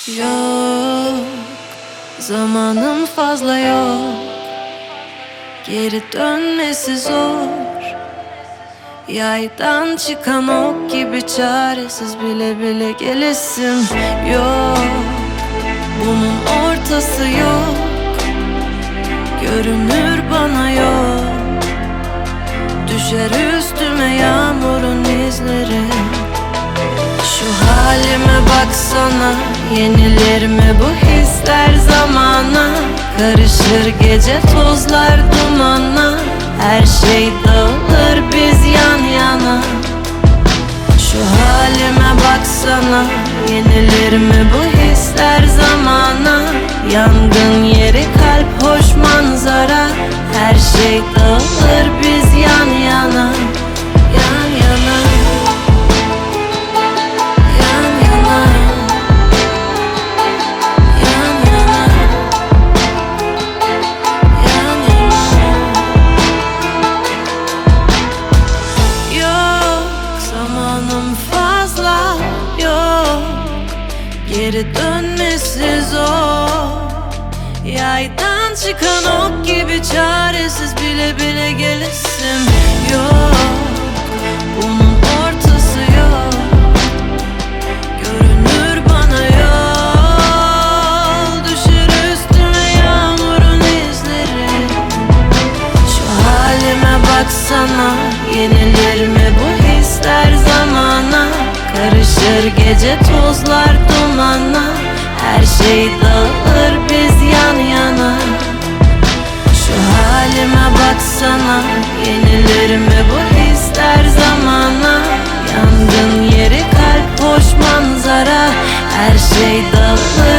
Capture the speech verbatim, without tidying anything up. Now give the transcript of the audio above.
Yok, zamanım fazla yok. Geri dönmesi zor. Yaydan çıkan ok gibi çaresiz bile bile gelesim yok. Bunun ortası yok. Görünür bana yok. Düşer üstüme yağmurun izleri. Şu halime baksana, yenilir mi bu hisler zamana? Karışır gece tozlar dumanla, her şey dağılır biz yan yana. Şu halime baksana, yenilir mi bu hisler zamana? Yangın yeri kalp hoş manzara, her şey dağılır biz yan yana. Yan yana. Geri dönmesi zor. Yaydan çıkan ok gibi çaresiz bile bile gelesim yok. Bunun ortası yok. Görünür bana yol. Düşer üstüme yağmurun izleri. Şu halime baksana, yenilir mi bu hisler zamana? Karışır gece tozlar dumanla, her şey dağılır biz yan yana. Şu halime baksana, yenilir mi bu hisler zamana? Yangın yeri kalp hoş manzara, her şey dağılır